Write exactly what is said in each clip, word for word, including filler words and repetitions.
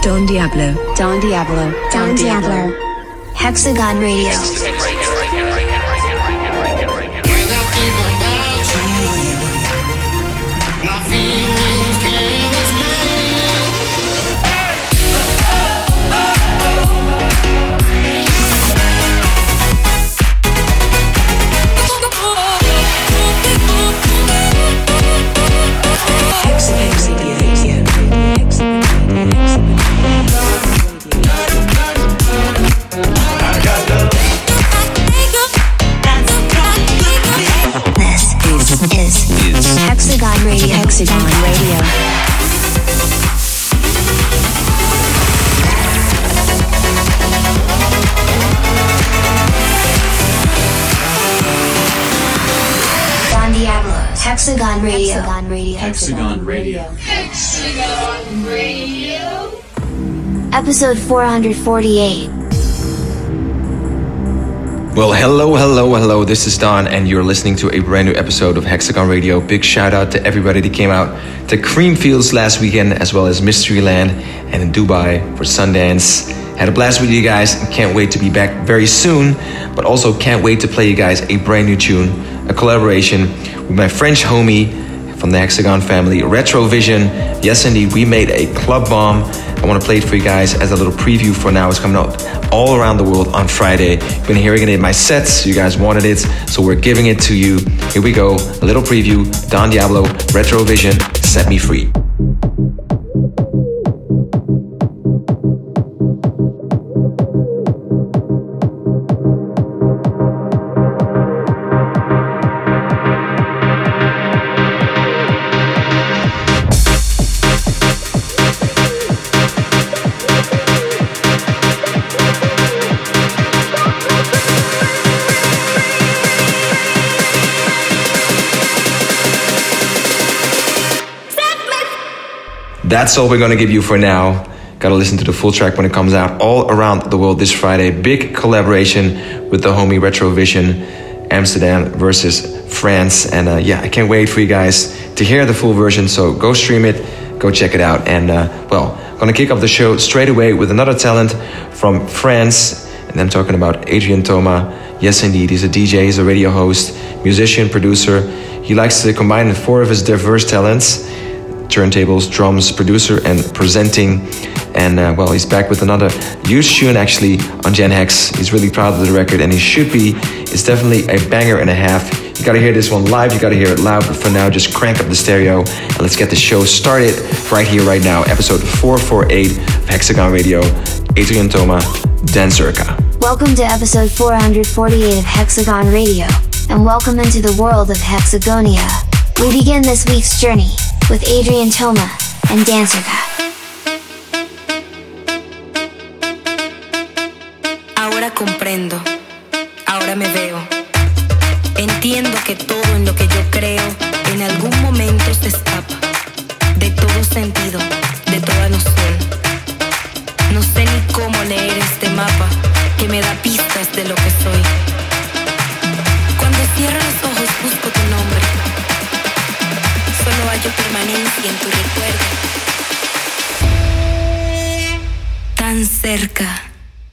Don Diablo. Don Diablo. Don Diablo. Hexagon Radio. Hexagon Radio. Hexagon Radio. Don Diablo. Hexagon Radio. Hexagon Radio. Hexagon Radio. Hexagon Radio. Episode four forty-eight. Well, hello, hello, hello. This is Don, and you're listening to a brand new episode of Hexagon Radio. Big shout out to everybody that came out to Creamfields last weekend, as well as Mysteryland and in Dubai for Sundance. Had a blast with you guys, and can't wait to be back very soon. But also can't wait to play you guys a brand new tune, a collaboration with my French homie from the Hexagon family, Retrovision. Yes, indeed, we made a club bomb. I want to play it for you guys as a little preview for now. It's coming out all around the world on Friday. You've been hearing it in my sets. You guys wanted it, so we're giving it to you. Here we go. A little preview. Don Diablo, Retrovision, Set Me Free. That's all we're going to give you for now. Got to listen to the full track when it comes out all around the world this Friday. Big collaboration with the homie Retrovision, Amsterdam versus France. And uh, yeah, I can't wait for you guys to hear the full version. So go stream it, go check it out. And uh, well, I'm going to kick off the show straight away with another talent from France. And I'm talking about Adrien Thomas. Yes, indeed, he's a D J, he's a radio host, musician, producer. He likes to combine four of his diverse talents: turntables, drums, producer, and presenting. And uh, well, he's back with another huge tune actually on Gen Hex. He's really proud of the record, and he should be. It's definitely a banger and a half. You gotta hear this one live, you gotta hear it loud, but for now, just crank up the stereo and let's get the show started right here, right now. Episode four forty-eight of Hexagon Radio. Adrien Thomas, Dan Zerka. Welcome to episode four forty-eight of Hexagon Radio, and welcome into the world of Hexagonia. We begin this week's journey with Adrien Thomas and Dan Zerka. Ahora comprendo, ahora me veo. Entiendo que todo en lo que yo creo en algún momento se escapa de todo sentido, de toda noción. No sé ni cómo leer este mapa que me da pistas de lo que soy. Cuando cierro los ojos busco tu nombre. Solo hallo permanencia en tu recuerdo. Tan cerca.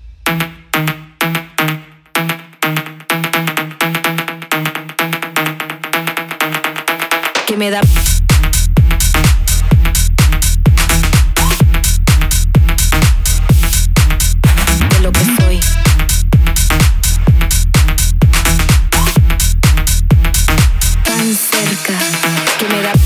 Que me da de lo que soy. Tan cerca que me da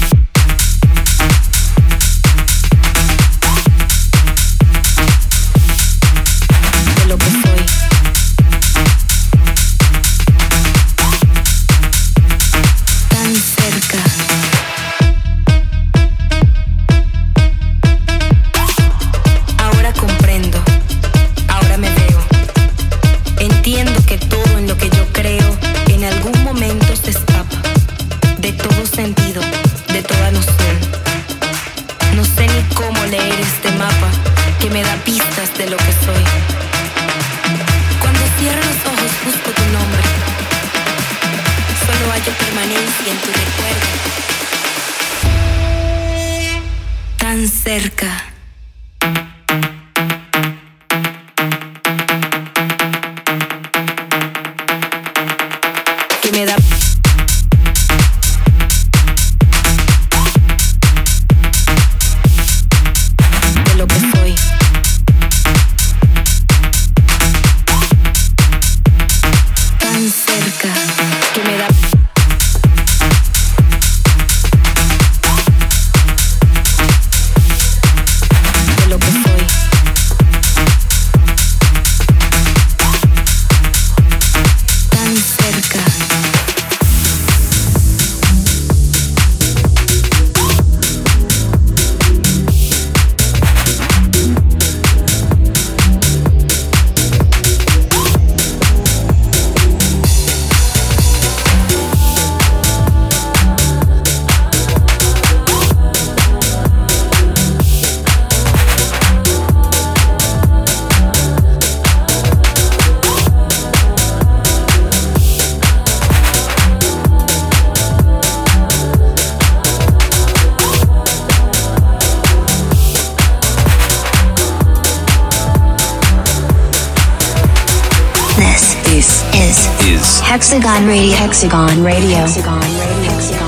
Hexagon Radio. Hexagon Radio. Hexagon Radio. Hexagon.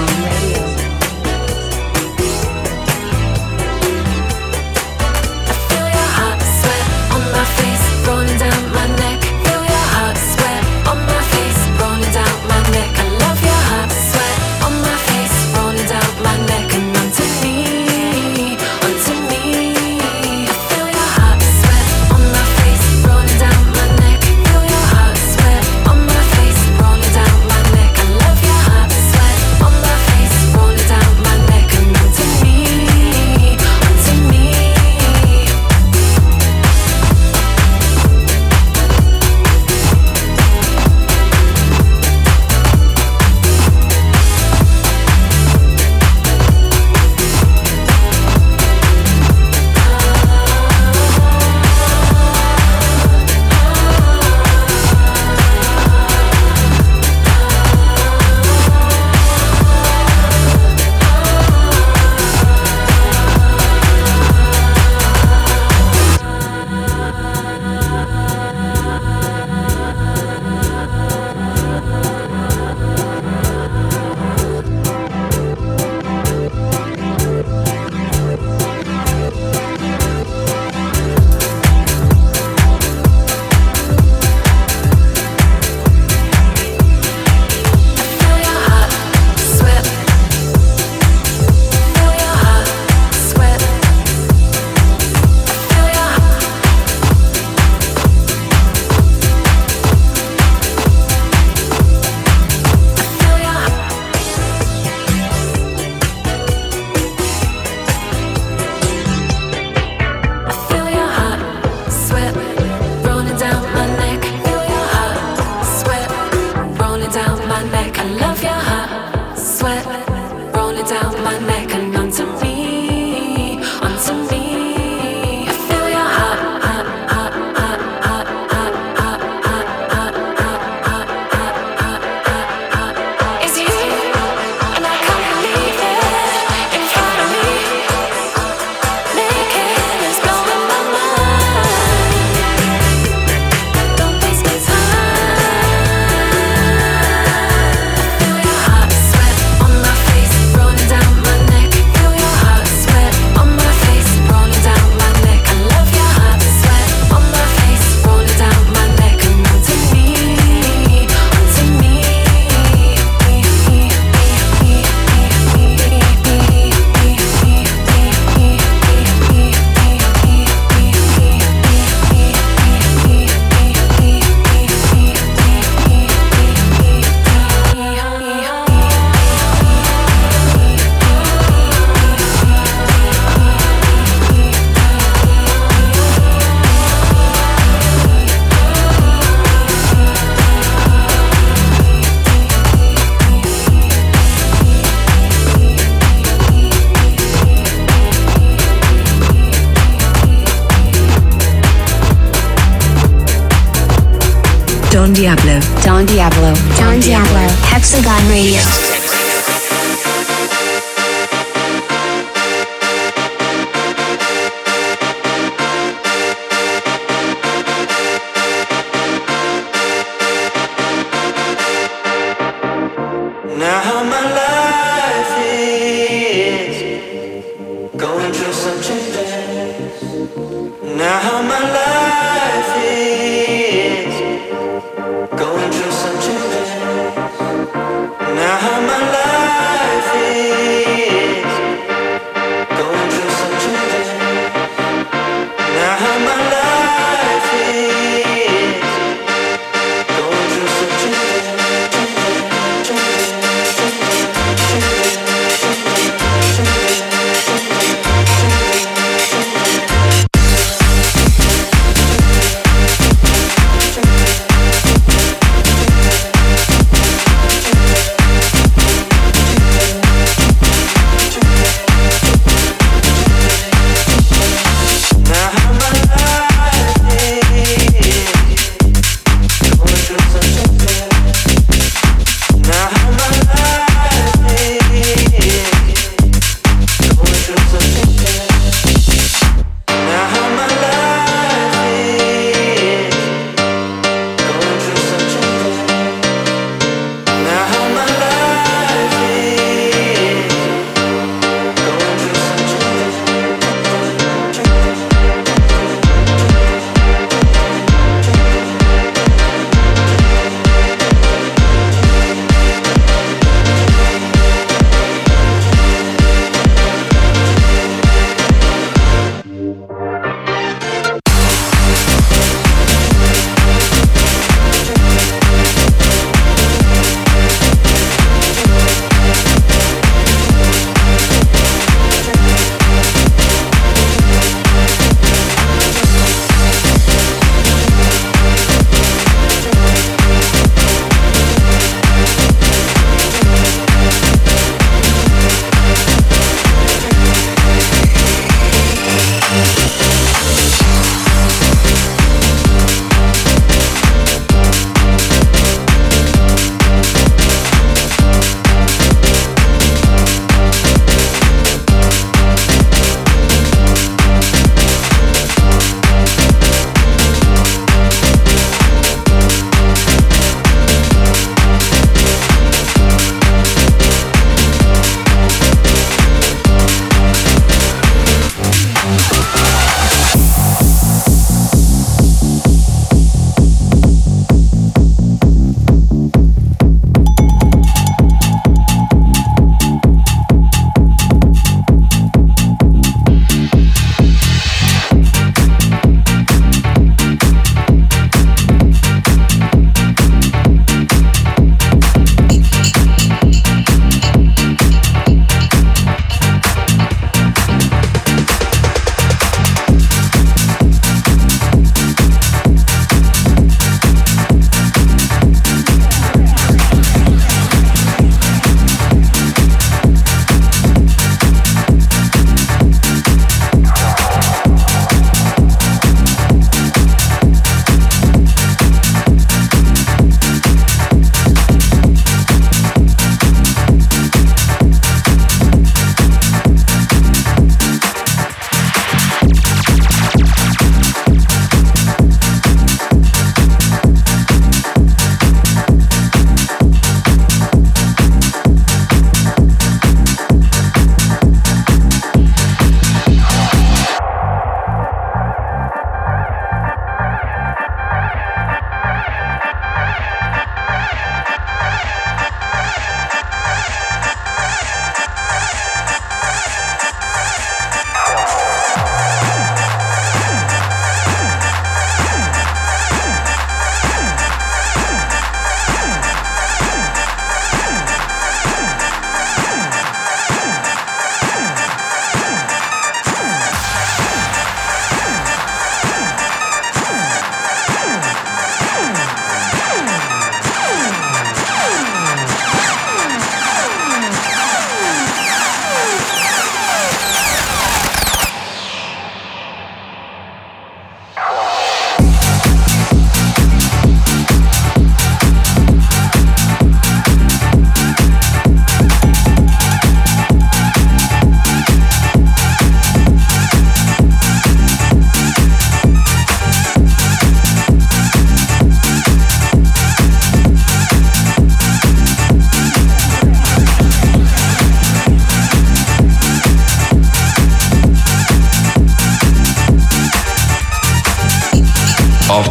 Don Diablo. Don Diablo. Don Diablo. Hexagon Radio.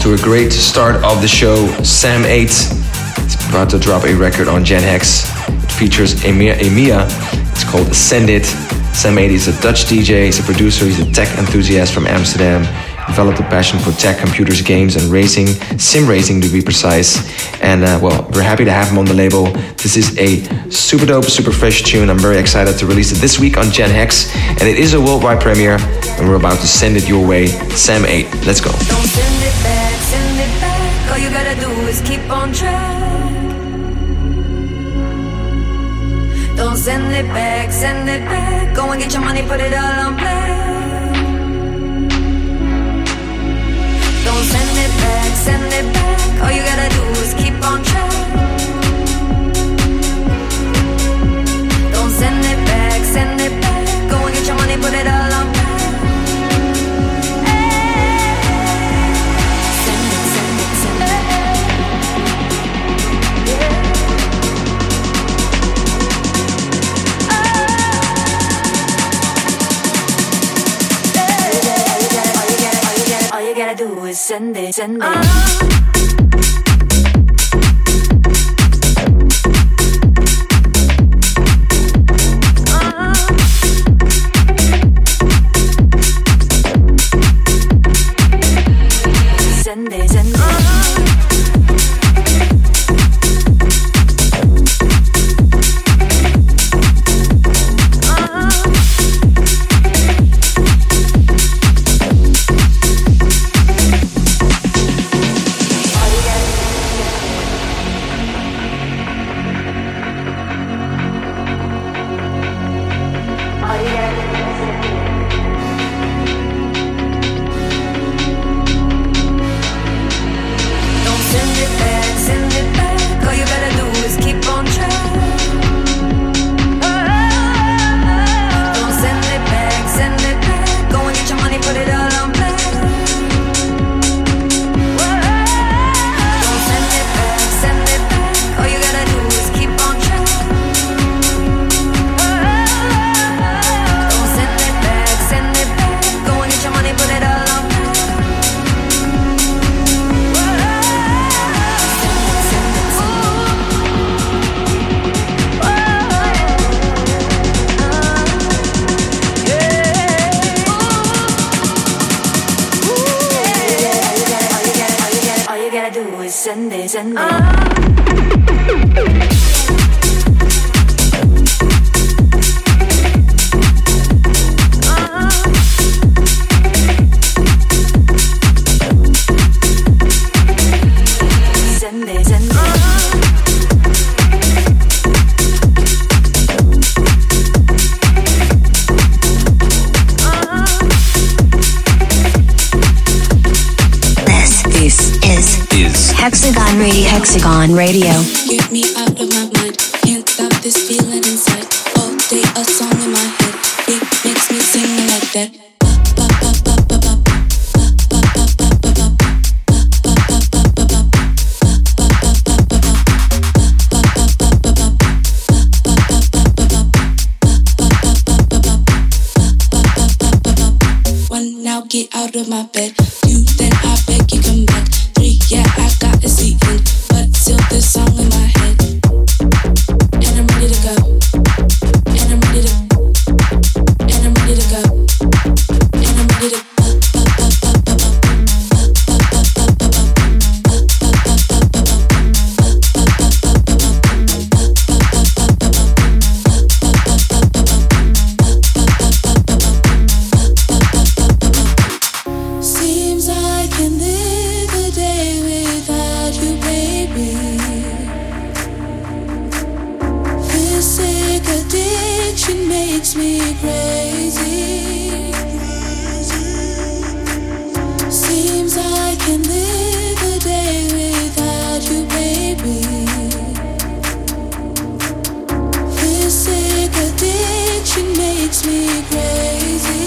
to a great start of the show. Sam eight is about to drop a record on Gen Hex. It features Emia. Emia. It's called Ascend It. Sam eight is a Dutch D J, he's a producer, he's a tech enthusiast from Amsterdam. He developed a passion for tech, computers, games, and racing, sim racing to be precise. And uh, well, we're happy to have him on the label. This is a super dope, super fresh tune. I'm very excited to release it this week on Gen Hex. And it is a worldwide premiere, and we're about to send it your way. Sam eight, let's go. Don't send it back, send it back. All you gotta do is keep on track. Don't send it back, send it back. Go and get your money, put it all on black. Don't send it back, send it back. All you gotta do is keep on track. Don't send it back, send it back. Go and get your money, put it all on black. Send it, send it, send it. Yeah. All you gotta do is send it, send it. Uh. Send it, send it. Send it, send it. Uh. Hexagon Radio. Hexagon Radio. Get me out of my mind. Can't stop this feeling inside. All day a song in my head. It makes me sing like that. One, now get out of my bed. Two, then I beg you come back. Three, yeah, I got a seat in, but still this song in my head. And I'm ready to go. And I'm ready to. And I'm ready to go. And I'm ready to. Seems I can live a day without you, baby. This sick addiction makes me crazy. Seems I can live a day without you, baby. This sick addiction makes me crazy.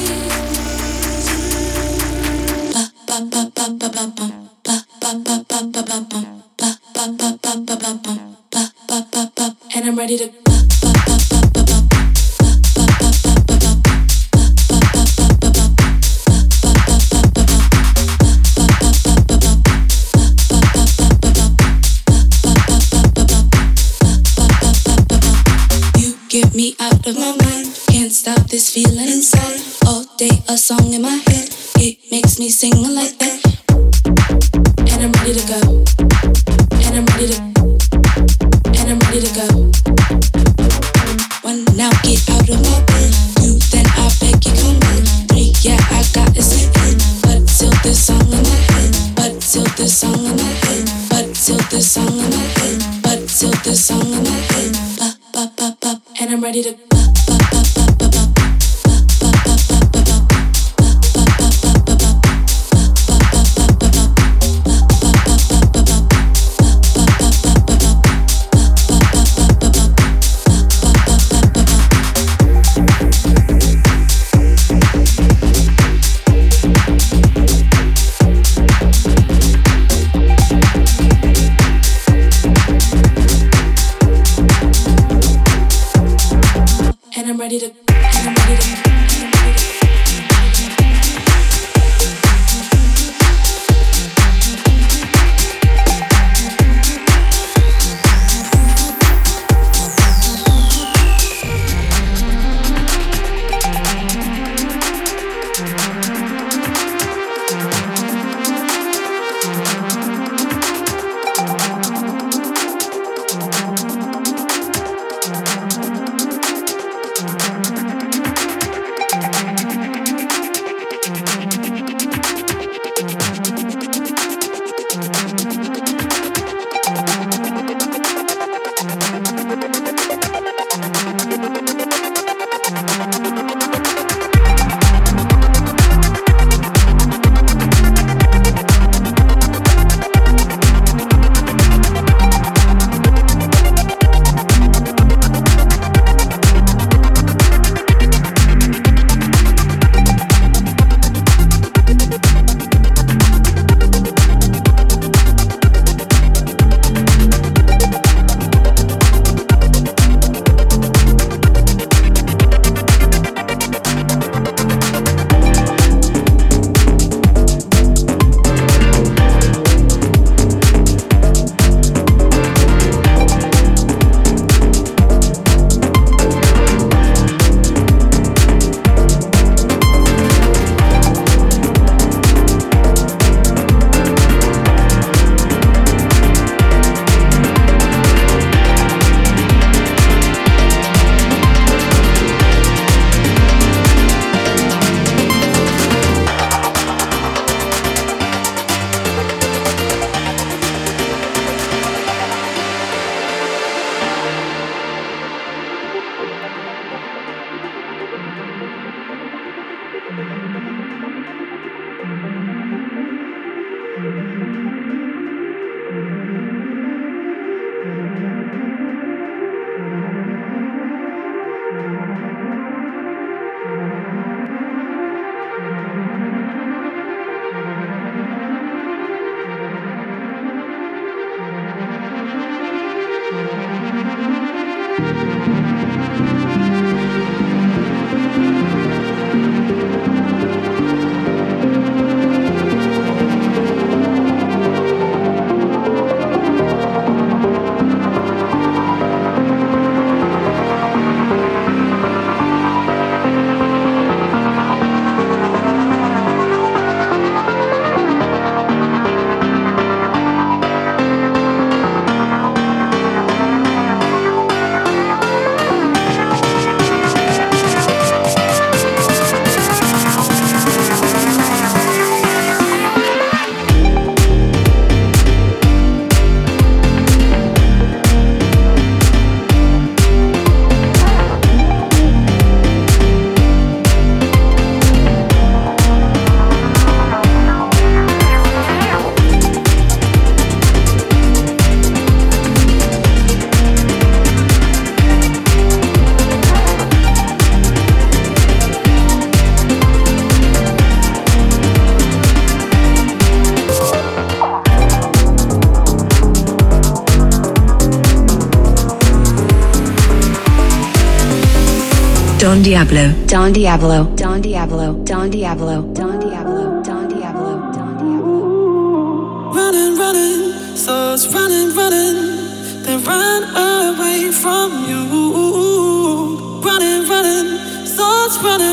And I'm ready to. feeling inside. All day a song in my head, it makes me sing like that. And I'm ready to go. And I'm ready to. And I'm ready to go. One, now get out of my bed. Two, then I beg you come back. Three, yeah, I got to say it. But till this song in my head. But till this song in my head. But till this song in my head. But till this song in my head. Ba ba ba ba. And I'm ready to. Ba ba ba ba ba ba. Ready to, and I'm ready to. Don Diablo, Don Diablo, Don Diablo, Don Diablo, Don Diablo, Don Diablo, Don Diablo. Running, running, thoughts running, running, they run away from you. Running, running, thoughts running.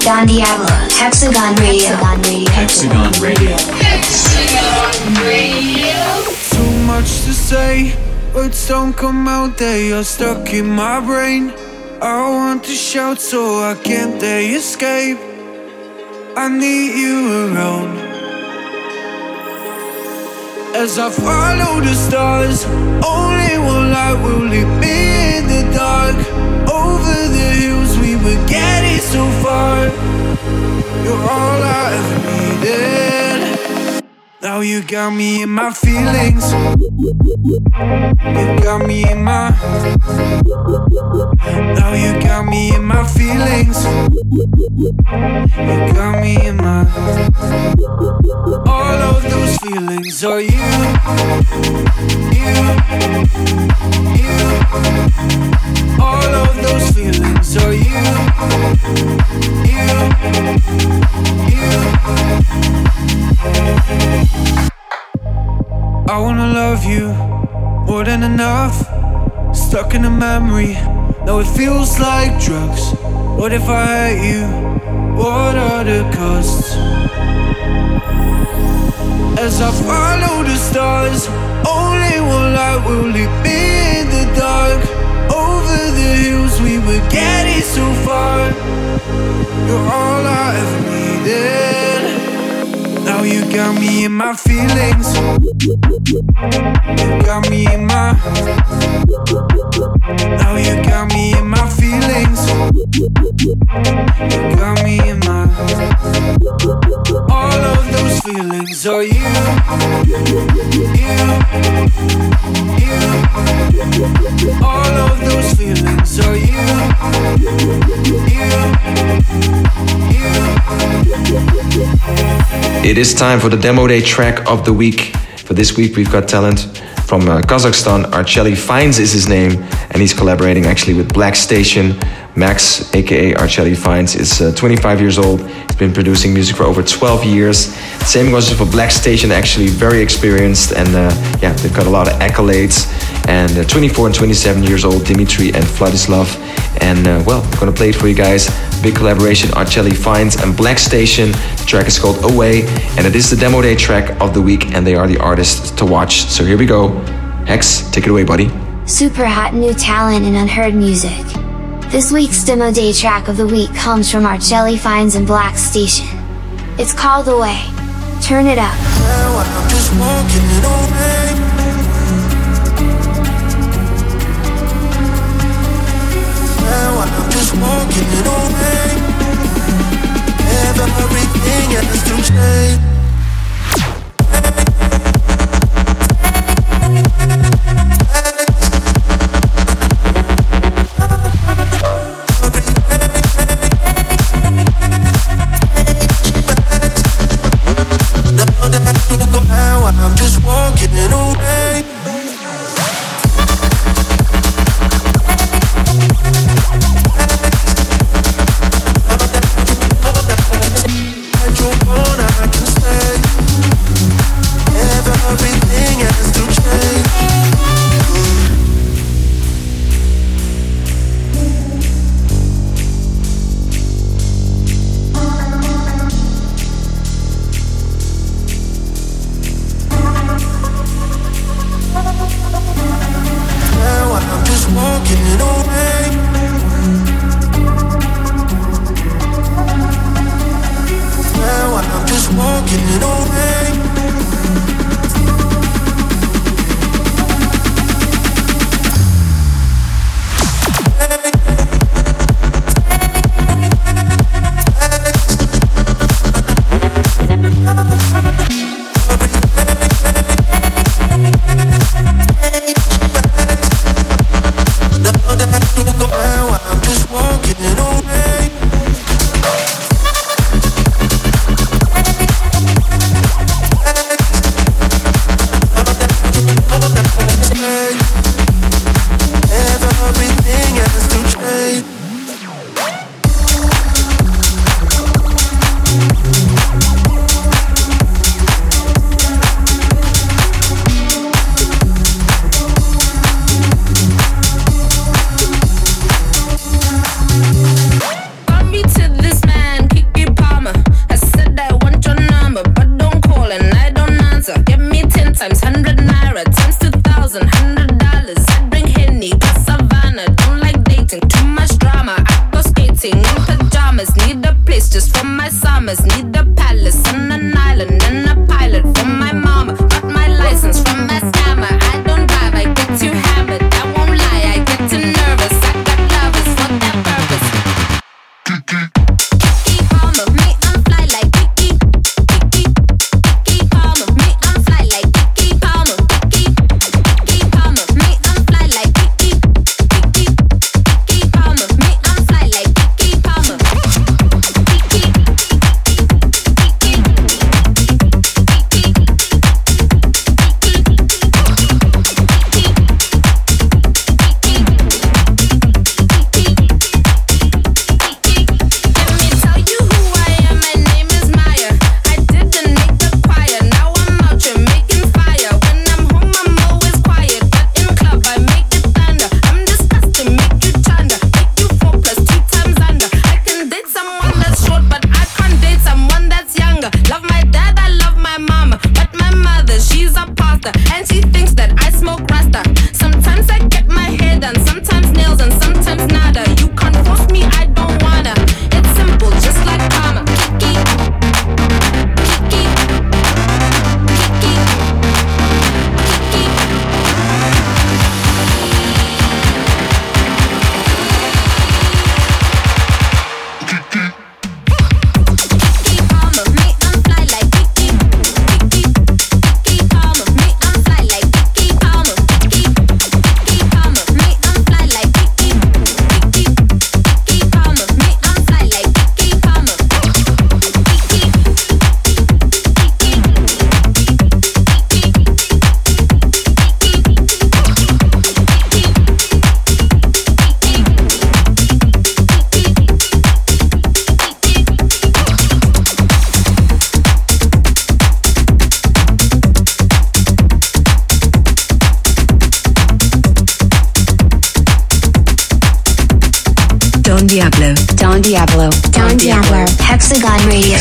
Don Diablo, Hexagon Radio. Hexagon Radio. Hexagon Radio. Too much to say, words don't come out, they are stuck in my brain. I want to shout so I can't they escape. I need you around. As I follow the stars, only one light will lead me in the dark. Over the hills we were getting so far. You're all I ever needed. Now you got me in my feelings. You got me in my. Now you got me in my feelings. You got me in my. All of those feelings are you. You. You. All of those feelings are you. You. You. I wanna love you more than enough. Stuck in a memory, now it feels like drugs. What if I hate you? What are the costs? As I follow the stars, only one light will lead me in the dark. Over the hills we were getting so far. You're all I ever needed. Now you got me in my feelings. You got me in my. Now you got me in my feelings. You got me in my. All of those feelings are you. You. You. All of those feelings are you. You. You. It is time for the Demo Day track of the week. For this week we've got talent from uh, Kazakhstan. Archeli Finds is his name, and he's collaborating actually with Black Station. Max, aka Archeli Finds, is uh, twenty-five years old. He's been producing music for over twelve years. Same goes for Black Station, actually very experienced, and uh, yeah, they've got a lot of accolades. And uh, twenty-four and twenty-seven years old, Dimitri and Vladislav. And uh, well, I'm gonna play it for you guys. Big collaboration, Archeli Finds and Black Station. The track is called Away, and it is the Demo Day track of the week, and they are the artists to watch. So here we go. Hex, take it away, buddy. Super hot new talent and unheard music. This week's Demo Day track of the week comes from Archeli Finds and Black Station. It's called Away. Turn it up. Now I'm just walking away. Now I'm just walking away. Everything has to change. Now I'm just walking away. walking in pajamas. Need a place just for my summers. Need a palace on an island and a pilot for my mama. Got my license from my scammer. I don't drive, I get too hammered. I won't lie, I get too nervous. I got lovers for that purpose. Kiki Palmer, me I'm fly like Kiki. Kiki, Kiki Palmer, me I'm fly like Kiki Palmer. Kiki, Kiki Palmer, me I'm fly like Kiki. Kiki, Kiki Palmer, me I'm fly like Kiki Palmer. Kiki, Kiki, and she thinks that I smoke Rasta. Sometimes I get my hair done, sometimes nails and sometimes nada. You can't force me, I don't wanna. It's simple, just like karma. Kiki, Kiki, Kiki, Kiki. Kiki Palmer, me I'm fly like Kiki. Kiki, Kiki Palmer, me I'm fly like Kiki Palmer. Kiki, Kiki Palmer, me I'm fly like Kiki. Kiki, Kiki Palmer, me I'm fly like Kiki Palmer. Kiki, Don Diablo. Don Diablo. Don Diablo. Hexagon Radio.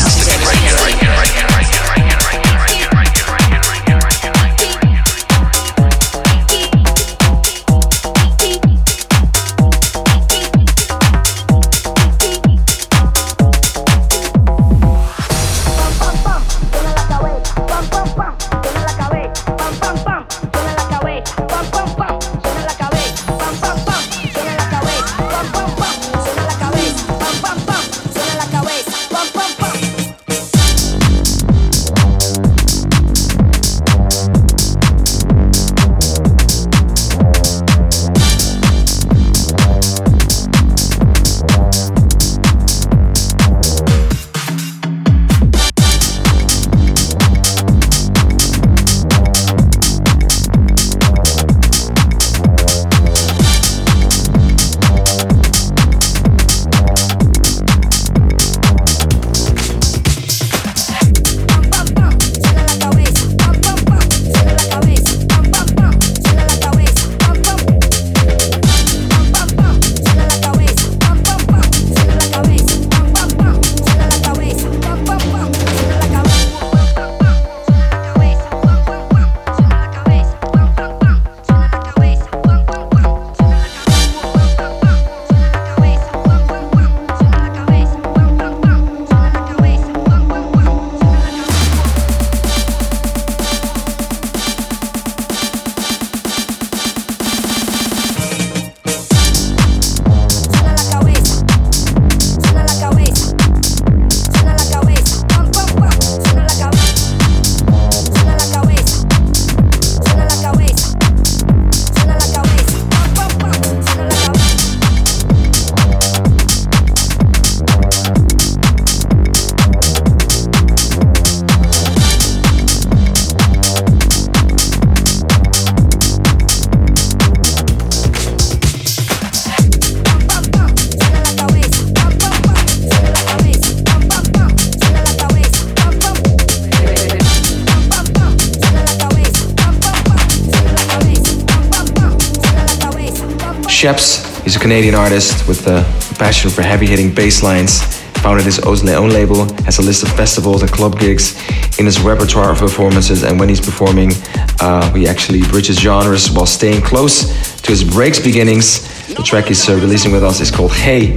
Sheps, he's a Canadian artist with a passion for heavy-hitting bass lines. Founded his own label, has a list of festivals and club gigs in his repertoire of performances, and when he's performing, uh, he actually bridges genres while staying close to his breaks beginnings. The track he's uh, releasing with us is called Hey. It's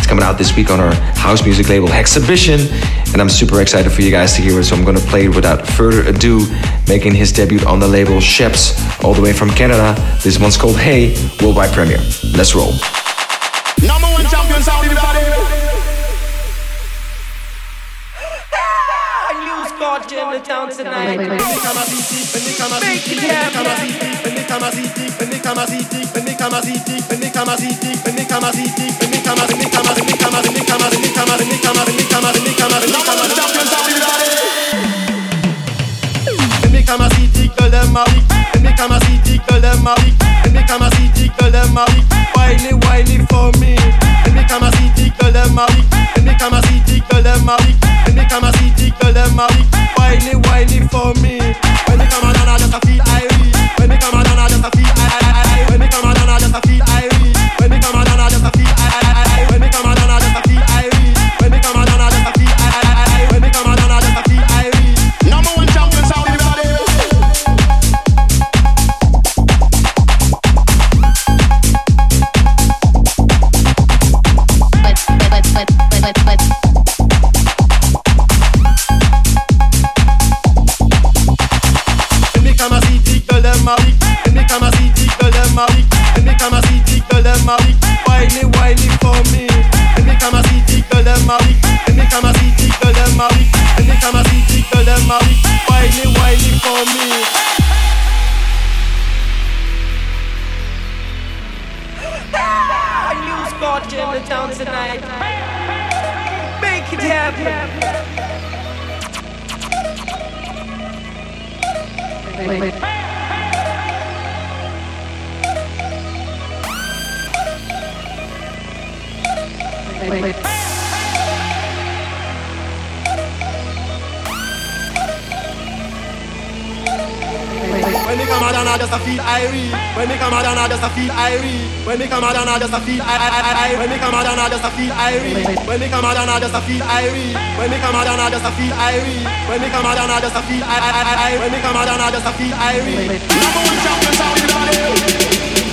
coming out this week on our house music label Hexhibition, and I'm super excited for you guys to hear it, so I'm gonna play it without further ado. Making his debut on the label Sheps, all the way from Canada. This one's called Hey, worldwide premiere. Let's roll. Number one champion sound in the body. Got in the town tonight. Make it Whiny, whiny for me. When they come on, I just feel irie. When they come on, I just feel irie. When they come on, I just feel irie. When they come on, I just feel irie. When they come on, I just feel irie. When they come on, I just feel irie. When they come on, I just feel irie. Number one champion sound in the body. Whiny, whiny for me. And they come and see tickle them Marie. And they come and see tickle them Marie. And they come and see tickle them Marie. Whiny, whiny for me. You got in the town tonight. Make it happen. Wait, wait. Wait, wait. When they come out and I just feel irie. When they come out and I just feel irie. When they come out and I just feel irie. When they come out and I just feel irie. When they come out and I just feel irie. When they come out and I just feel irie. When they come out and I just feel irie. When they come out and I just feel irie. Number one champion sound in the body.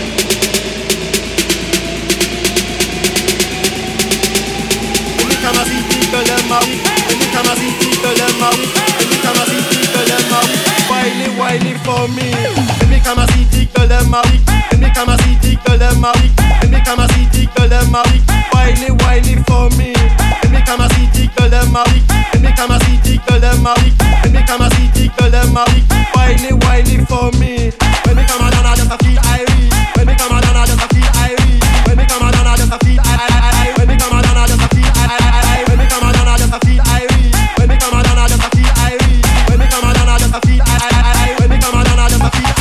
Come and see tickle them Marie. When you come and see tickle them Marie. When you come and see tickle them Marie. Whiny, whiny for me. When you come and see tickle them Marie. When you come and see tickle them Marie. When you come and see tickle them Marie. Whiny, whiny for me. When you come and see tickle them Marie. When you come and see tickle them Marie. When you come and see tickle them Marie. Whiny, whiny for me. When you come out and I just feel irie. When you come out and I just feel irie. When you come out and I just feel irie. When you come out and I just feel irie. When they come out and I just feel irie. When they come out and I just feel irie. When they come out and I just feel irie. When they come out and I just feel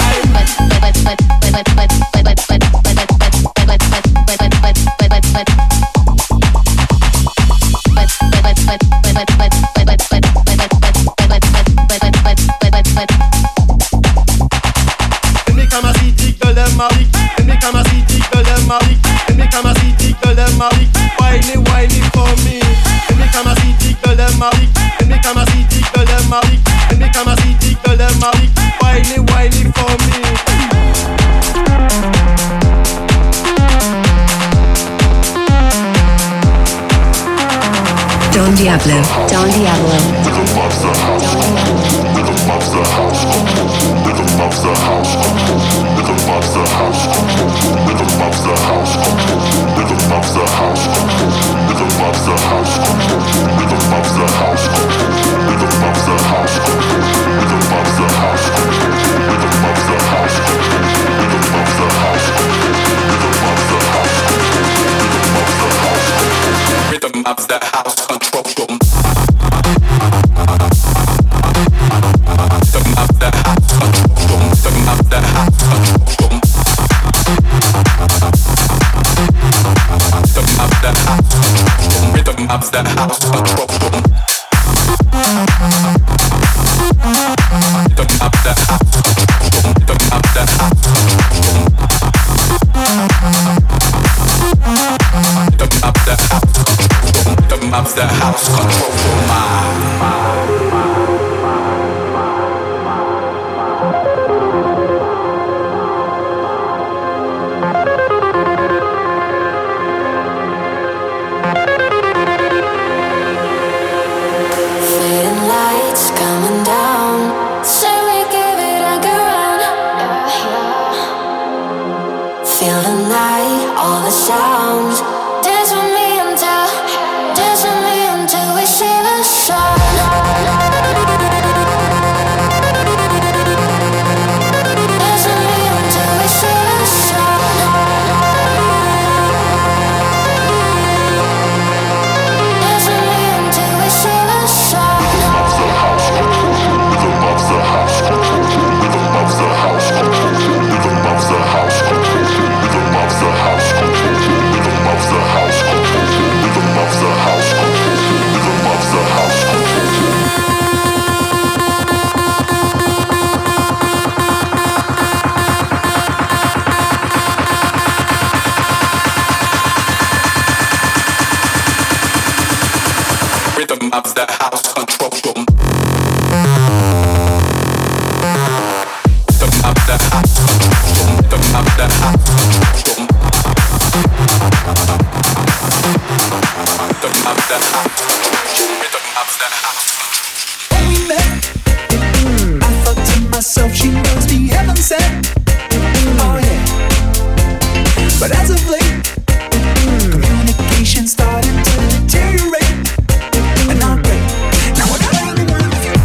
When they come and see tickle them Marie. When they come and see tickle them Marie. When they come and see tickle them Marie. Whiny, whiny for me. When they come and see tickle them Marie. When they come and see tickle them Marie. When they come and see tickle them Marie. Whiny, whiny for me. Don Diablo, Don Diablo. Rhythm loves the house. Rhythm loves the house. Rhythm loves the house. Rhythm loves the house. Rhythm loves the house. Rhythm loves the house. Rhythm loves the house. Rhythm loves the house. Rhythm loves the house. Rhythm loves the house. Rhythm loves the house. Rhythm loves the house. Rhythm loves the house. Rhythm loves the house. Rhythm loves the house. Control them. Rhythm loves the house. Control them. Rhythm loves the house. Control them. Rhythm loves the house. Rhythm loves the house. Control them. Rhythm loves the house. Rhythm loves the house. Rhythm loves the house. Rhythm loves the house. Control your mind. Rhythm of the house controls your rhythm of the house controls your rhythm of the house controls your rhythm of the house controls your rhythm of the house. When we met, I thought to myself, she must be heaven sent. Oh yeah. But as of late, communication started to deteriorate, and not great. Now I gotta have a word with you.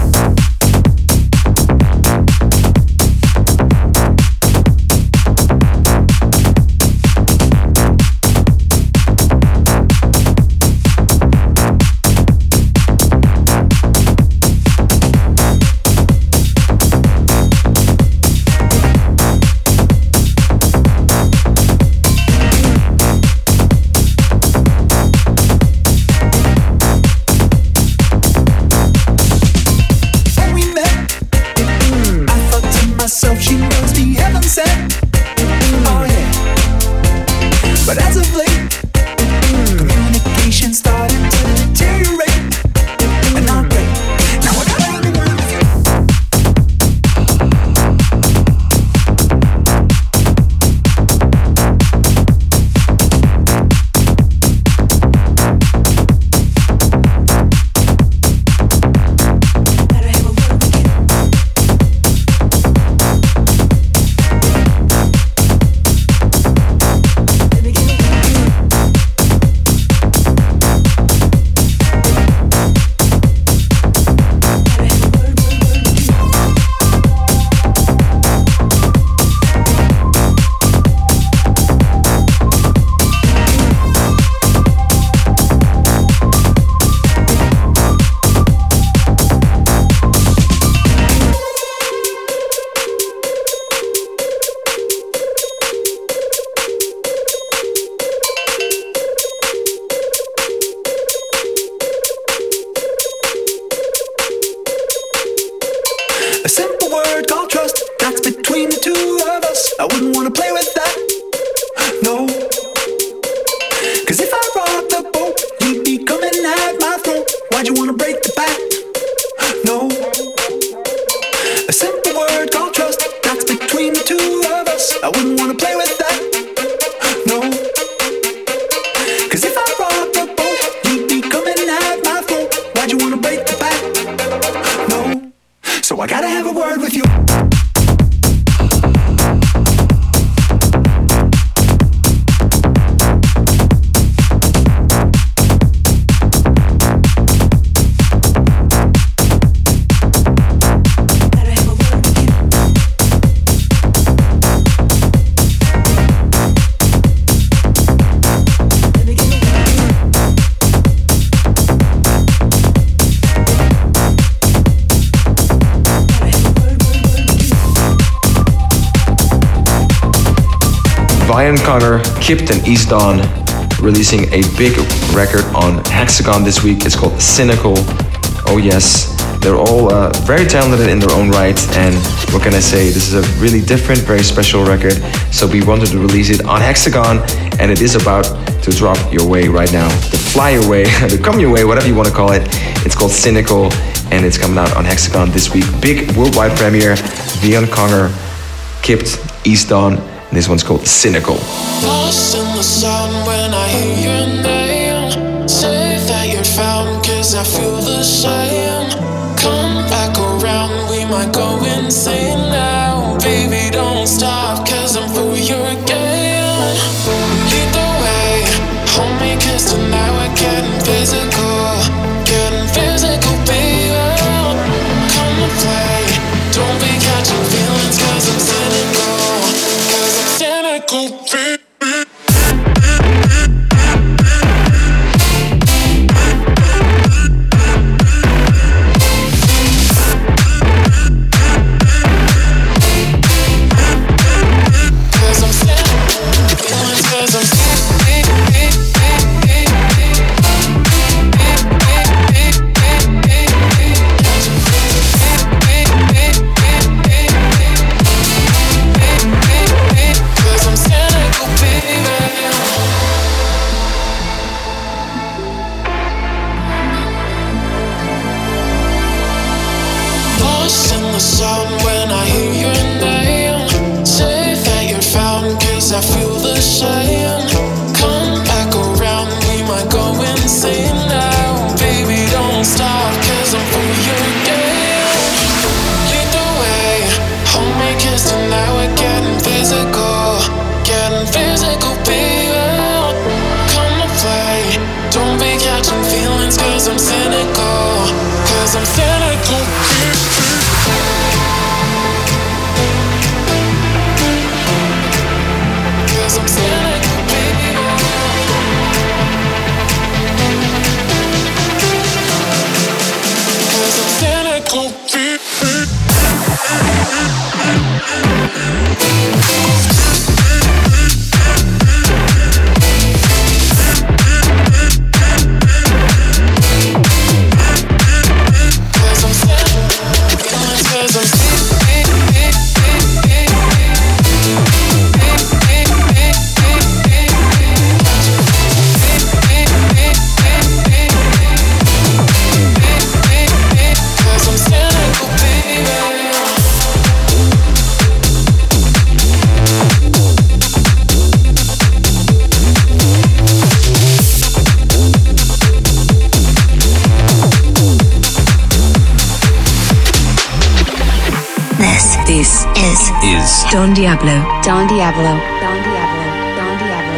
A simple word called trust, that's between the two of us. I wouldn't wanna play with that, no. Cause if I rock the boat, you'd be coming at my throat. Why'd you wanna break the pact? No. A simple word called trust, that's between the two of us. I wouldn't wanna play with that, no. Cause if I rock the boat, you'd be coming at my throat. Why'd you wanna break the pact? No. So I gotta have a word with you. Vian Connor, Kipt and East Dawn releasing a big record on Hexagon this week. It's called Cynical. Oh yes, they're all uh, very talented in their own right, and what can I say, this is a really different, very special record, so we wanted to release it on Hexagon, and it is about to drop your way right now, to fly your way, to come your way, whatever you want to call it. It's called Cynical, and it's coming out on Hexagon this week. Big worldwide premiere. Vian Connor, Kipt, East Dawn. This one's called Cynical. Lost in the sun when I hear your name. Say that you're found, cause I feel the same. Come back around, we might go insane now. Baby, don't stop, cause I'm for your game. Lead the way, hold me, cause tonight we're getting physical. Getting physical, baby. Come and play, don't be catching feelings, cause I'm cynical. Cynical, baby. Cause I'm cynical, cause I'm cynical. Cause I'm cynical, baby. Cause I'm cynical, baby. This is is Don Diablo. Don Diablo. Don Diablo. Don Diablo.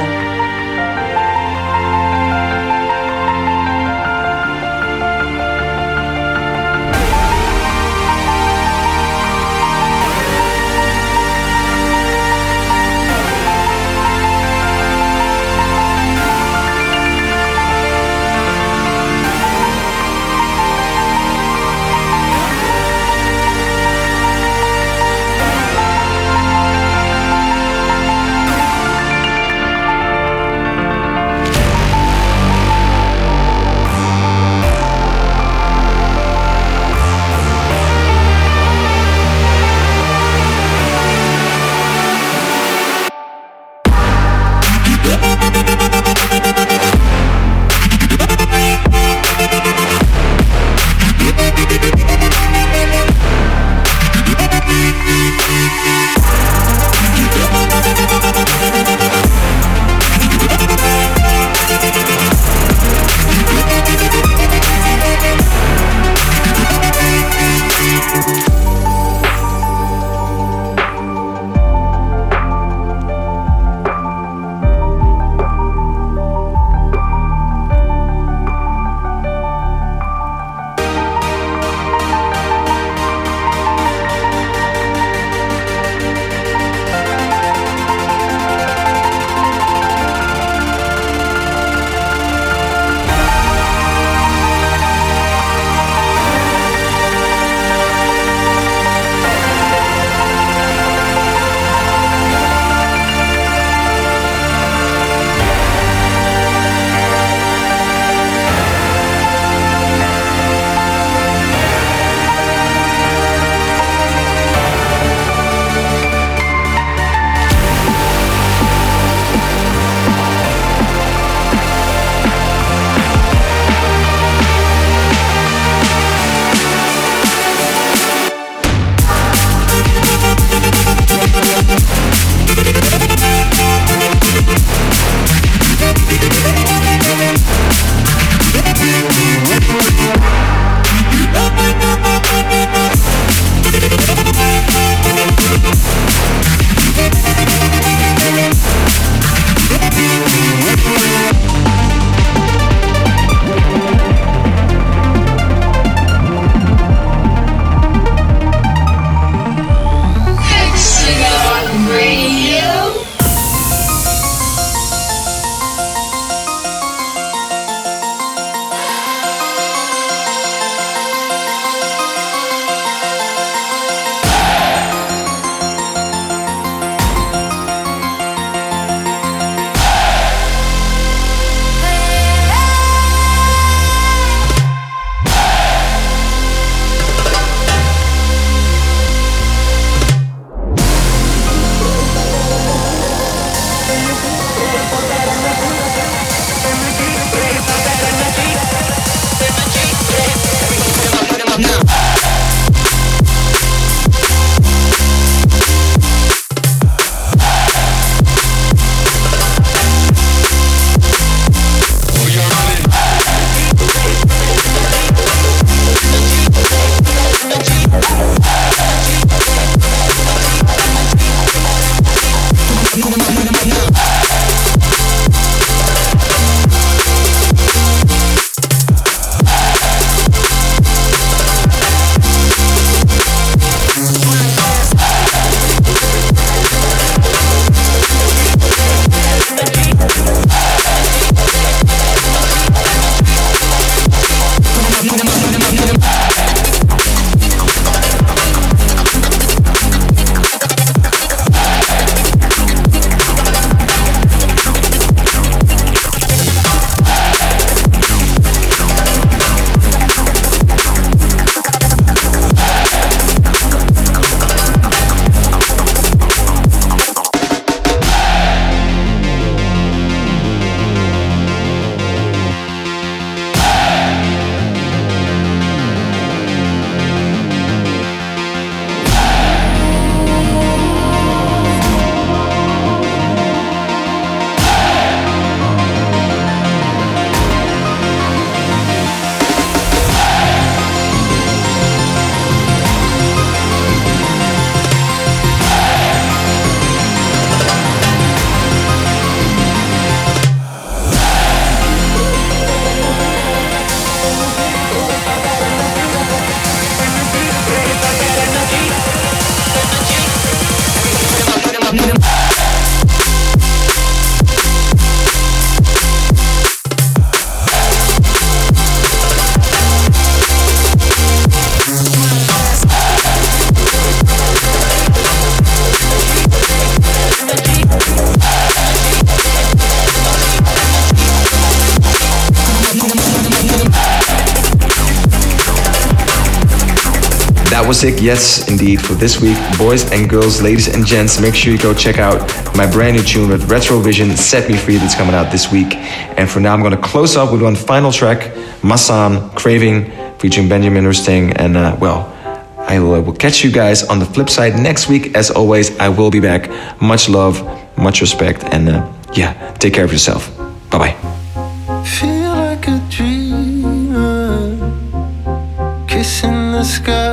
That was it, yes, indeed, for this week. Boys and girls, ladies and gents, make sure you go check out my brand new tune with Retrovision, Set Me Free, that's coming out this week. And for now, I'm going to close up with one final track, Masan, Craving, featuring Benjamin Rusting. And, uh, well, I will, will catch you guys on the flip side next week. As always, I will be back. Much love, much respect, and, uh, yeah, take care of yourself. Bye-bye. Feel like a dreamer, kissing the sky.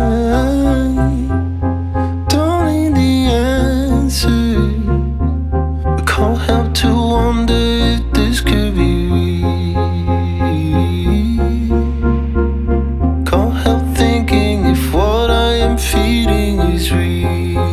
Don't need the answer, but can't help to wonder if this could be real. Can't help thinking if what I am feeling is real.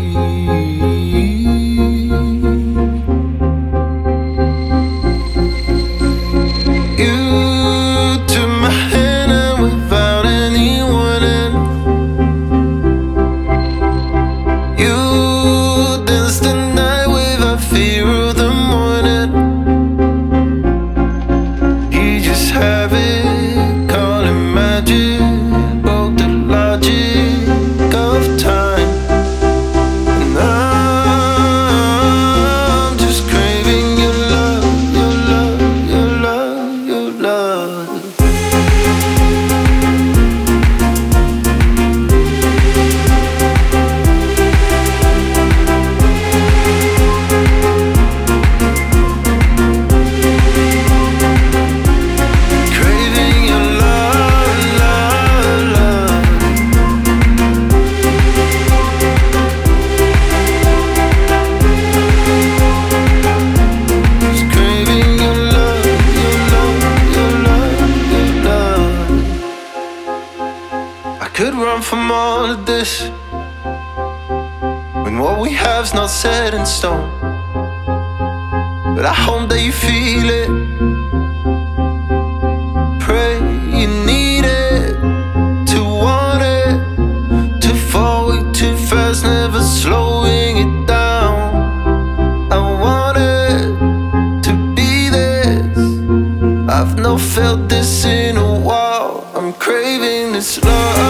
From all of this, when what we have's not set in stone, but I hope that you feel it. Pray you need it, to want it, to fall way too fast, never slowing it down. I want it to be this. I've not felt this in a while. I'm craving this love.